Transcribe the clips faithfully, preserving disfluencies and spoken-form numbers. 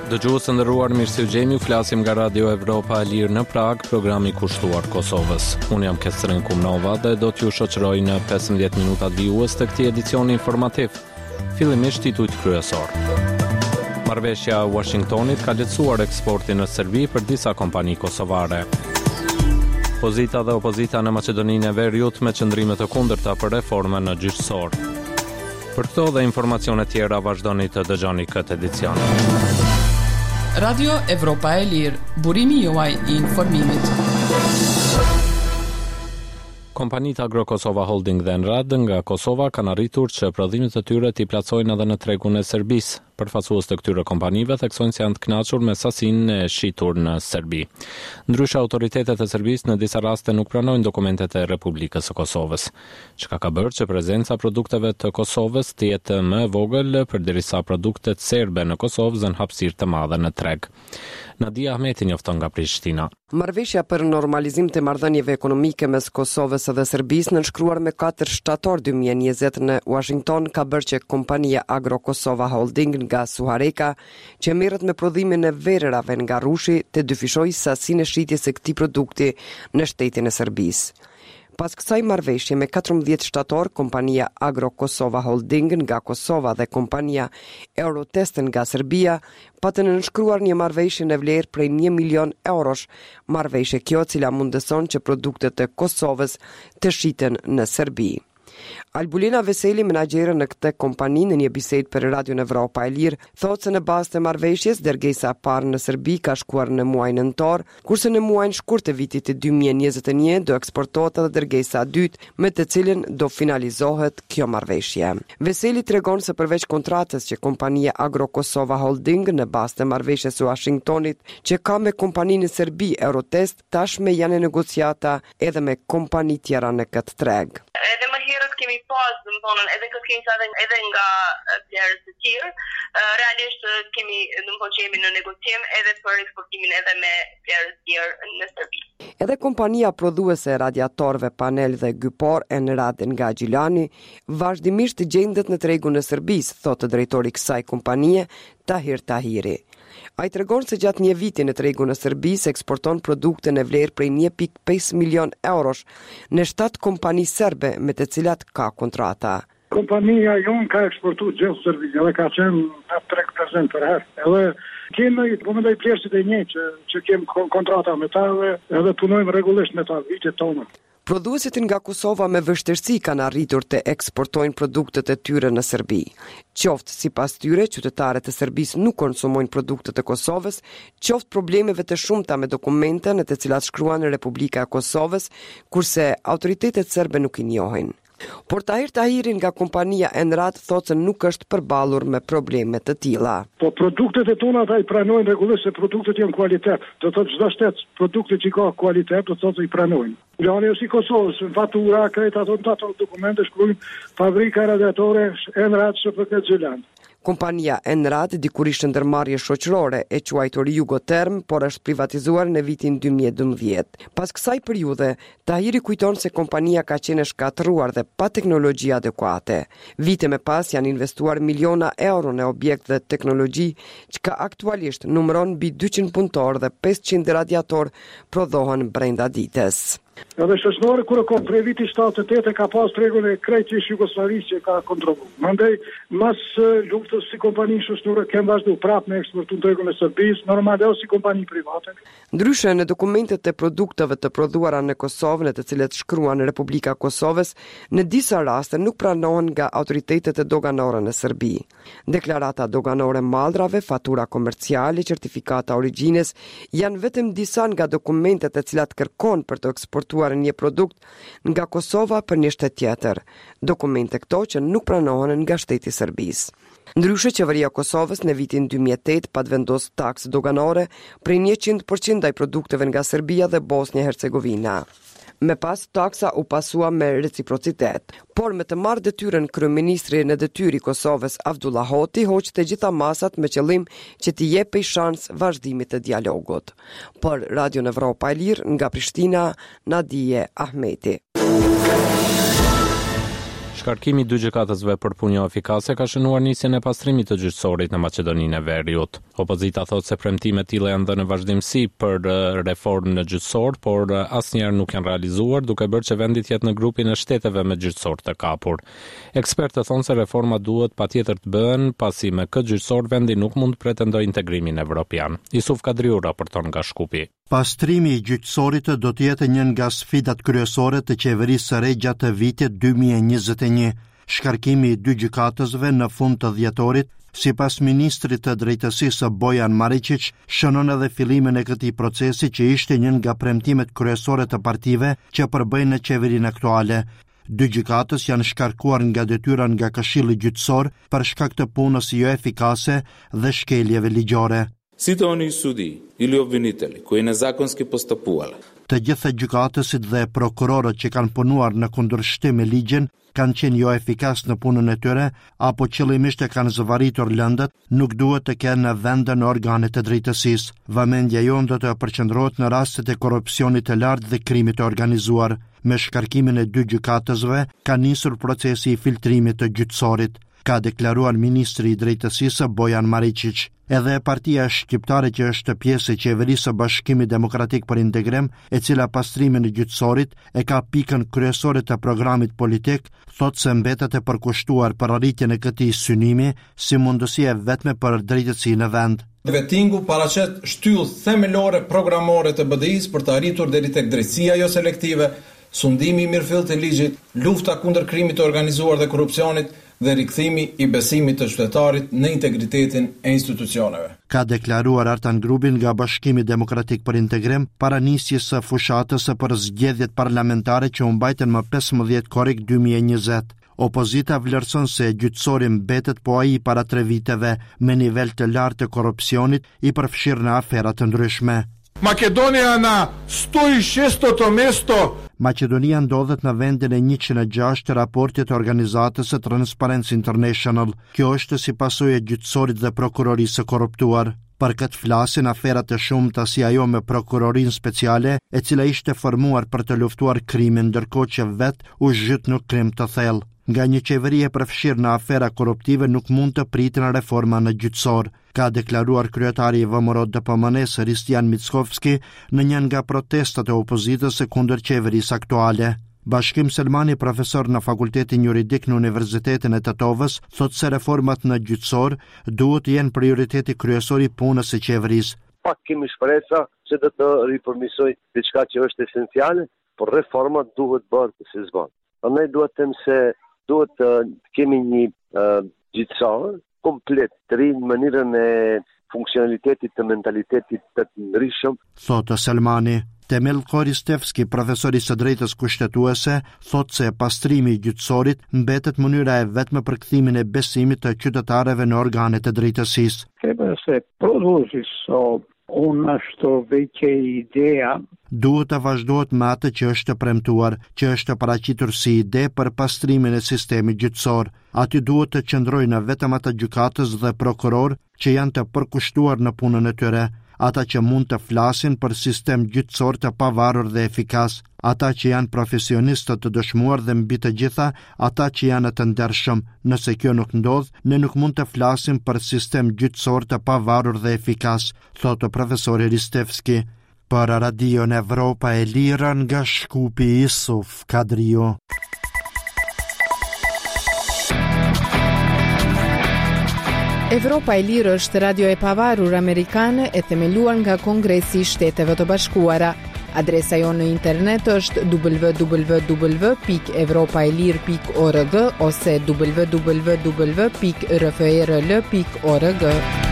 Dëgjues të nderuar, mirë se u gjeni, flasim nga Radio Evropa e Lirë në Prag, programi kushtuar Kosovës. Unë jam Kestrin Kumnova dhe do t'ju shoqëroj në pesëmbëdhjetë minutat vijues të këtij edicioni informativ. Fillimisht titujt kryesor. Marrëveshja e Washingtonit ka lehtësuar eksportin në Serbi për disa kompani kosovare. Pozita dhe opozita në Maqedoninë e Veriut me qëndrime të kundërta për reformën në gjyqësor. Për këto dhe informacione tjera vazhdoni të dëgjoni këtë edicion. Radio Evropa e Lirë, burimi juaj i informimit. Kompanit Agro Kosova Holding dhe Enrad nga Kosova kanë arritur që prodhimet e tyre t'i plotësojnë edhe në tregun e Serbisë. Përfaqësues të këtyre kompanive theksojnë se janë të kënaqur me sasinë e shitur në Serbi. Ndryshe, autoritetet e Serbisë në disa raste nuk pranojnë dokumentet e Republikës së Kosovës, çka ka bërë që prezenca produkteve të Kosovës të jetë më e vogël përderisa produktet serbe në Kosovë zën hapësirë të madhe në treg. Nadia Ahmeti njofton nga Prishtina. Marrëveshja për normalizim të marrëdhënieve ekonomike mes Kosovës dhe Serbisë nënshkruar me katër shtator dy mijë e njëzet në Washington ka bërë që kompania Agro Kosova Holding nga Suhareka, që merret me prodhimin e verërave nga Rushi, të dyfishojë sasinë e shitjes së këtij produkti në shtetin e Serbisë. Pas kësaj marrëveshje me katërmbëdhjetë shtator, kompania Agro Kosova Holding nga Kosova dhe kompania Eurotest nga Serbia patën nënshkruar një marrëveshje në vlerë prej një milion eurosh, marrëveshje kjo cila mundëson që produktet e Kosovës të shiten në Serbi. Albulina Veseli, menaxhere në këtë kompani, në një bisedë për Radio Evropa e Lirë, thotë se në bazë të marrëveshjes dërgesa e parë në Serbi ka shkuar në muajin nëntor, kurse në muajin shkurt të vitit të dy mijë e njëzet e një do eksportohet edhe dërgesa e dytë, me të cilën do finalizohet kjo marrëveshje. Veseli tregon se përveç kontratës që kompania Agro Kosova Holding në bazë të marrëveshjes së Washingtonit që ka me kompaninë në Serbi Eurotest, tashme janë negociata edhe me kompani tjera në këtë treg. Edhe më herët kemi pas, më thonë, edhe kërkesa edhe, edhe nga plerës të tjerë, realisht kemi, më thonë që jemi në negocim edhe për eksportimin edhe me plerës të tjerë në Serbi. Edhe kompania prodhuese e radiatorëve, panel dhe gypor Enrad nga Gjilani vazhdimisht gjendet në tregun e Serbisë, thotë drejtori i kësaj kompanie, Tahir Tahiri. Ai tregon se gjatë një viti në tregun e Serbisë eksporton produkte në vlerë prej një pikë pesë milion eurosh në shtatë kompani serbe me të cilat ka kontrata. Kompania jonë ka eksportuar gjithë Serbi, edhe ka qenë në treg prezent për herë. Edhe kemi po mendoj plerësit e një që që kemi kontrata me ta edhe punojmë rregullisht me ta vitet tona. Prodhuesit nga Kosova me vështirësi kanë arritur të eksportojnë produktet e tyre në Serbi. Qoftë sipas tyre, qytetarët e Serbisë nuk konsumojnë produktet e Kosovës, qoftë problemeve të shumta me dokumente në të cilat shkruan Republika e Kosovës, kurse autoritetet serbe nuk i njohin. Por Tahir Tahiri nga kompania Enrad thotë se nuk është përballur me probleme të tilla. Po produktet e tona ata i pranojnë rregullisht se produktet janë kualitet. Do thotë çdo shtet produkte që ka kualitet do thotë i pranojnë. Plani është i Kosovës, në fatura, krejt ato në ato dokumente shkruajnë fabrika radiatore Enrad S P K Gjilan. Kompania Enrad dikur ishte ndërmarrje shoqërore e quajtur Jugoterm, por është privatizuar në vitin dy mijë e dymbëdhjetë. Pas kësaj periudhe, Tahiri kujton se kompania ka qenë e shkatëruar dhe pa teknologji adekuate. Vite më pas janë investuar miliona euro në objekt dhe teknologji, që aktualisht numëron mbi dyqind punëtor dhe pesëqind radiator prodhohen brenda ditës. Edhe shoqënore kur ka prej viti shtatëdhjetë e tetë ka pas tregun e krejtësisht Jugosllavisë që ka kontrolluar. Mandej mas luftës si kompani shoqërore kanë vazhduar prapë me eksportun tregun e Serbisë, normalisht si kompani private. Ndryshe në dokumentet e produkteve të prodhuara në Kosovë, në të cilet shkruan Republika e Kosovës, në disa raste nuk pranohen nga autoritetet e doganore në Serbi. Deklarata doganore maldrave, fatura komerciale, certifikata origjines janë vetëm disa nga dokumentet e cilat kërkon për të eksportuar një produkt nga Kosova për një shtet tjetër, dokumente këto që nuk pranohen nga shteti i Serbisë. Ndryshe, qeveria e Kosovës në vitin dy mijë e tetë pat vendos taksë doganore për njëqind përqind ndaj produkteve nga Serbia dhe Bosnia e Hercegovina. Me pas taksa u pasua me reciprocitet, por me të marrë detyrën kryeministri në detyrë i Kosovës Avdullah Hoti hoqë të gjitha masat me qëllim që t'i jepej shans vazhdimit të dialogut. Për Radio Evropa e Lirë nga Prishtina, Nadije Ahmeti. Shkarkimi i dy gjykatësve për punë jo efikase ka shënuar nisjen e pastrimit të gjyqësorit në Maqedoninë e Veriut. Opozita thotë se premtime të tilla janë dhënë në vazhdimsi për reformën e gjyqësor, por asnjëherë nuk janë realizuar, duke bërë që vendi të jetë në grupin e shteteve me gjyqësor të kapur. Ekspertët thonë se reforma duhet patjetër të bëhen, pasi me këtë gjyqësor vendi nuk mund të pretendojë integrimin evropian. Yusuf Kadriu raporton nga Shkupi. Pastrimi i gjyqësorit do të jetë një nga sfidat kryesore të qeverisë së re gjatë vitit dy mijë e njëzet e një. Shkarkimi i dy gjykatësve në fund të dhjetorit, sipas ministrit të drejtësisë Bojan Maričić, shënon edhe fillimin e këtij procesi që ishte një nga premtimet kryesore të partive që përbëjnë në qeverinë aktuale. Dy gjykatës janë shkarkuar nga detyra nga Këshilli Gjyqësor për shkak të punës jo efikase dhe shkeljeve ligjore. Sito oni sudi ili obvinitelji koji nezakonski postupували. Të gjitha gjykatësit dhe prokurorët që kanë punuar në kundërshtim me ligjin kanë qenë jo efikas në punën e tyre apo qëllimisht e kanë zëvaritur lëndët, nuk duhet të kenë vende në organet të drejtësisë. Vëmendja jonë do të përqendrohet në rastet e korrupsionit të lartë dhe krimit të organizuar. Me shkarkimin e dy gjykatësve ka nisur procesi i filtrimit të gjyqësorit, ka deklaruar ministri i drejtësisë Bojan Maričić. Edhe partia shqiptare që është pjesë e qeverisë së Bashkimit Demokratik për Integrim, e cila pastrimin e gjyqësorit e ka pikën kryesore të programit politik, thotë se mbetet e përkushtuar për arritjen e këtij synimi si mundësi e vetme për drejtësinë në vend. Vetingu paraqet shtyllë themelore programore të B D I-s për të arritur deri tek drejtësia jo selektive, sundimi i mirëfillt të ligjit, lufta kundër krimit të organizuar dhe korrupsionit dhe rikthimi i besimit të qytetarit në integritetin e institucioneve. Ka deklaruar Artan Grubi nga Bashkimi Demokratik për Integrim para nisjes së fushatës për zgjedhjet parlamentare që u mbajtën më pesëmbëdhjetë korrik dy mijë e njëzet. Opozita vlerëson se gjyqësori mbetet po ai para tre viteve me nivel të lartë të korrupsionit i përfshirë në afera të ndryshme. Makedonia na sto e šesto mesto. Maqedonia ndodhet në vendin e njëqind e gjashtë të raportit të organizatës së Transparency International. Kjo është si pasojë e gjyqësorit dhe prokurorisë së korruptuar. Për këtë flasin aferat të shumta si ajo me prokurorinë speciale, e cila ishte formuar për të luftuar krimin, ndërkohë që vet u zhyt në krim të thellë. Nga një qeveri e përfshirë në afera korruptive nuk mund të pritin reforma në gjyqësor, ka deklaruar kryetari i V M R O D P M N-s Ristian Mickovski në një nga protestat e opozitës së kundër qeverisë aktuale. Bashkim Selmani, profesor në Fakultetin Juridik në Universitetin e Tetovës, thotë se reformat në gjyqësor duhet të jenë prioriteti kryesor i punës së qeverisë. Pak kemi shpresa se do të riformisoj diçka që është esenciale, por reformat duhet bërë si zban. Prandaj duhet të them se duhet të kemi një uh, gjyqësor komplet të ri në mënyrën e funksionalitetit të mentalitetit të të ndryshëm. Thotë Selmani. Temel Koristevski, profesori së drejtës kushtetuese, thotë se pastrimi i gjyqësorit mbetet mënyra e vetme për kthimin e besimit të qytetarëve në organet e drejtësisë. Treba se produzi so una što veće ideja. Duhet të vazhdohet me atë që është premtuar, që është paraqitur si ide për pastrimin e sistemit gjyqësor. Aty duhet të qëndrojnë vetëm ata gjykatës dhe prokuror që janë të përkushtuar në punën e tyre, ata që mund të flasin për sistem gjyqësor të pavarur dhe efikas, ata që janë profesionistë të dëshmuar dhe mbi të gjitha ata që janë të ndershëm. Nëse kjo nuk ndodh, ne nuk mund të flasim për sistem gjyqësor të pavarur dhe efikas, thotë profesori Ristevski. Për Radion Evropa e Lirë nga Shkupi, Yusuf Kadriu. Evropa e Lirë është radio e pavarur amerikane e themeluar nga Kongresi i Shteteve të Bashkuara. Adresa jonë në internet është w w w pikë evropaelir pikë org ose w w w pikë r f r l pikë org.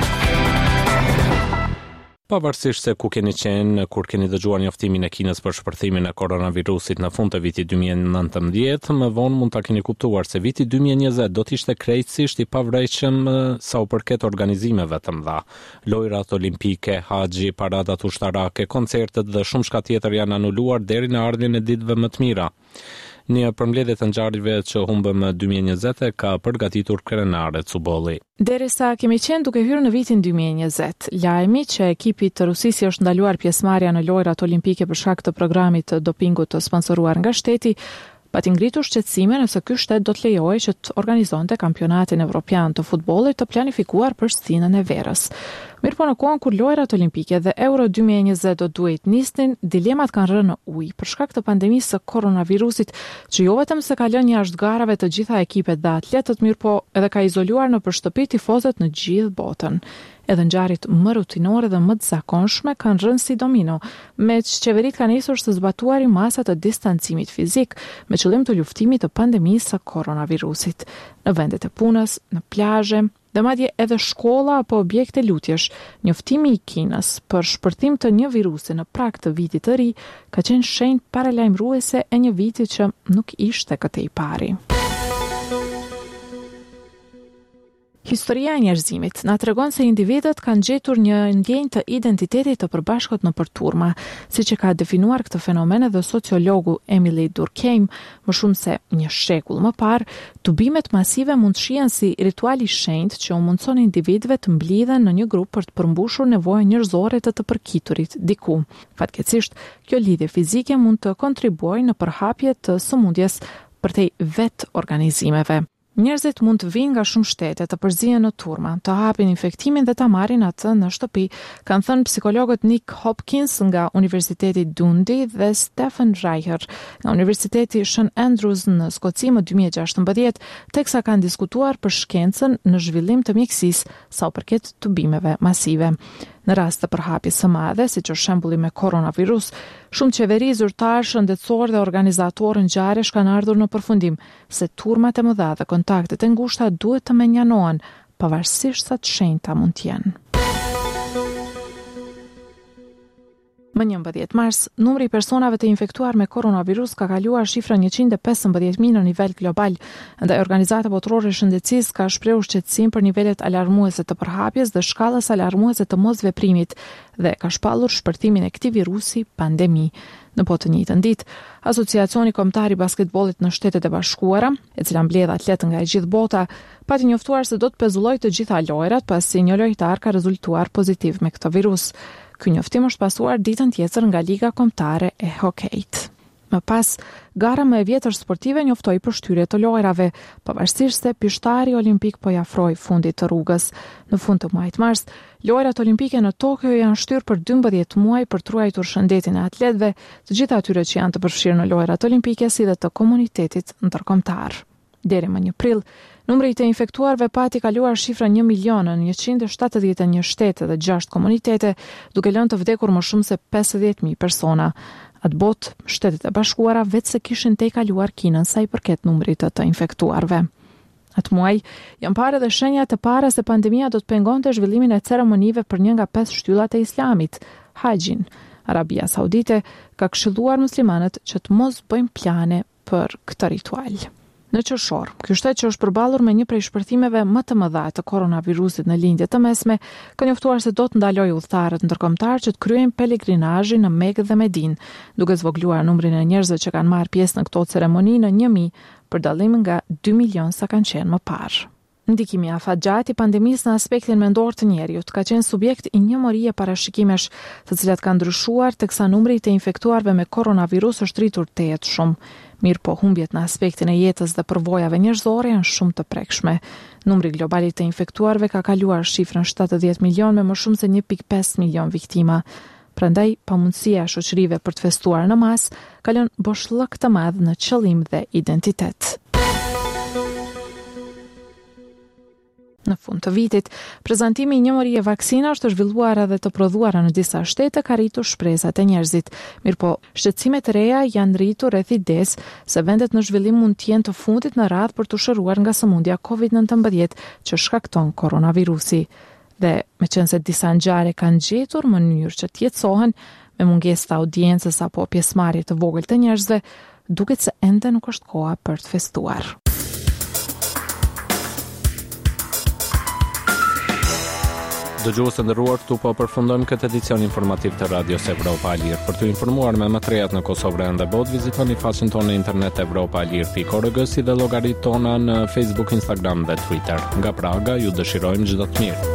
Pavarësisht se ku keni qenë kur keni dëgjuar njoftimin e Kinës për shpërthimin e koronavirusit në fund të vitit dy mijë e nëntëmbëdhjetë, më vonë mund ta keni kuptuar se viti dy mijë e njëzet do të ishte krejtësisht i pavrejshëm sa u përket organizimeve të mëdha. Lojrat olimpike, haxhi, paradat ushtarake, koncertet dhe shumë shka tjetër janë anuluar deri në ardhmjen e ditëve më të mira. Një përmbledhje të ngjarjeve që humbëm dy mijë e njëzet ka përgatitur krenare Cubolli. Derisa kemi qenë duke hyrë në vitin dy mijë e njëzet, lajmi që ekipi të Rusisë është ndaluar pjesëmarrja në lojrat olimpike për shkak të programit të dopingut të sponsoruar nga shteti, pati ngritur shqetësime nëse ky shtet do të lejojë që të organizonte kampionatin evropian të futbollit të planifikuar për stinën e verës. Mirë po në kohën kur lojrat olimpike dhe Euro dy mijë e njëzet do duhet nisnin, dilemat kanë rënë në ujë për shkak të pandemisë së koronavirusit, që jo vetëm se ka lënë jashtë garave të gjitha ekipet dhe atletët, mirë po edhe ka izoluar në shtëpi tifozët në gjithë botën. Edhe ngjarjet më rutinore dhe më të zakonshme kanë rënë si domino, me që qeverit kanë nisur të zbatuarin masat të distancimit fizik me qëllim të luftimit të pandemisë së koronavirusit. Në vendet e punës, në plazhe, dhe madje edhe shkolla apo objekte lutjesh, njoftimi i Kinës për shpërthim të një virusi në prag të vitit të ri ka qenë shenjë paralajmëruese e një viti që nuk ishte këtej pari. Historia e njerëzimit na tregon se individët kanë gjetur një ndjenjë të identitetit të përbashkët nëpër turma, siç e ka definuar këtë fenomen edhe sociologu Emily Durkheim më shumë se një shekull më parë. Tubimet masive mund shihen si ritual i shenjtë që u mundson individëve të mblidhen në një grup për të përmbushur nevojën njerëzore të të përkiturit diku. Fatkeqësisht, kjo lidhje fizike mund të kontribuojë në përhapje të sëmundjes përtej vetë organizimeve. Njerëzit mund të vinë nga shumë shtete të përzihen në turma, të hapin infektimin dhe ta marrin atë në shtëpi, kanë thënë psikologët Nick Hopkins nga Universiteti Dundee dhe Stephen Reicher nga Universiteti Saint Andrews në Skoci më dy mijë e gjashtëmbëdhjetë, teksa kanë diskutuar për shkencën në zhvillim të mjekësisë sa u përket tubimeve masive. Në rast të përhapjes së madhe, siç është shembulli me koronavirus, shumë qeveri, zyrtarë, shëndetësorë dhe organizatorë ngjarjesh kanë ardhur në përfundim se turmat e mëdha dhe kontaktet e ngushta duhet të menjanohen, pavarësisht sa të shenjta mund të jenë. Më njëmbëdhjetë mars, numri i personave të infektuar me koronavirus ka kaluar shifrën njëqind e pesëmbëdhjetë mijë në nivel global, ndaj Organizata Botërore e Shëndetësisë ka shprehur shqetësim për nivelet alarmuese të përhapjes dhe shkallës alarmuese të mosveprimit dhe ka shpallur shpërthimin e këtij virusi pandemi. Në po të njëjtën ditë, Asociacioni Kombëtar i Basketbollit në Shtetet e Bashkuara, e cila mbledh atletë nga e gjithë bota, pati njoftuar se do të pezullojë të gjitha lojrat pasi një lojtar ka rezultuar pozitiv me këtë virus. Ky njoftim është pasuar ditën tjetër nga Liga Kombëtare e Hokejt. Më pas, gara më e vjetër sportive njoftoi përshtytje të lojrave, pavarësisht se pishtari olimpik po i afroi fundit të rrugës. Në fund të muajit mars, lojrat olimpike në Tokyo janë shtyrë për dymbëdhjetë muaj për të ruajtur shëndetin e atletëve, të gjithë atyre që janë të përfshirë në lojrat olimpike si dhe të komunitetit ndërkombëtar. Deri më një prill, numri i të infektuarve pati kaluar shifrën një milion në njëqind e shtatëdhjetë e një shtete dhe gjashtë komunitete, duke lënë të vdekur më shumë se pesëdhjetë mijë persona. Atë botë, Shtetet e Bashkuara vetë se kishin tejkaluar Kinën sa i përket numrit të të infektuarve. Atë muaj, janë parë dhe shenja të para se pandemia do të pengonte zhvillimin e ceremonive për një nga pesë shtyllat e Islamit, Haxhin. Arabia Saudite ka këshilluar muslimanët që të mos bëjnë plane për këtë ritual. Në qershor, ky shtet që është përballur me një prej shpërthimeve më të mëdha të koronavirusit në lindje të mesme, ka njoftuar se do të ndalojë udhëtarët ndërkombëtar që të kryejnë pelegrinazhin në Mekë dhe Medinë, duke zvogluar numrin e njerëzve që kanë marrë pjesë në këto ceremoni në një mijë, për dallim nga dy milion sa kanë qenë më parë. Ndikimi afatgjat i pandemisë në aspektin mendor të njerëzit ka qenë subjekt i një morie parashikimesh, të cilat kanë ndryshuar teksa numri i të infektuarve me koronavirus është rritur të jetë shumë. Mirë po humbjet në aspektin e jetës dhe përvojave njerëzore janë shumë të prekshme. Numri global i të infektuarve ka kaluar shifrën shtatëdhjetë milion me më shumë se një pikë pesë milion viktima. Prandaj, pamundësia e shoqërive për të festuar në mas ka lënë boshllëk të madh në qëllim dhe identitet. Në fund të vitit, prezantimi i një morie vaksina është zhvilluar edhe të prodhuara në disa shtete ka rritur shpresat e njerëzit. Mirpo, shqetësimet e reja janë rritur rreth idesë se vendet në zhvillim mund të jenë të fundit në radhë për të shëruar nga sëmundja covid nëntëmbëdhjetë që shkakton koronavirusi. Dhe me qenë se disa ngjarje kanë gjetur mënyrë që të jetësohen me mungesë të audiencës apo pjesëmarrje të vogël të njerëzve, duket se ende nuk është koha për të festuar. Dëgjues të nderuar, këtu po përfundojmë këtë edicion informativ të Radios Evropa e Lirë. Për të informuar me më të rehat në Kosovë dhe botë, vizitoni faqen tonë në internet evropa e lirë pikë org si dhe llogaritë tona në Facebook, Instagram dhe Twitter. Nga Praga ju dëshirojmë çdo të mirë.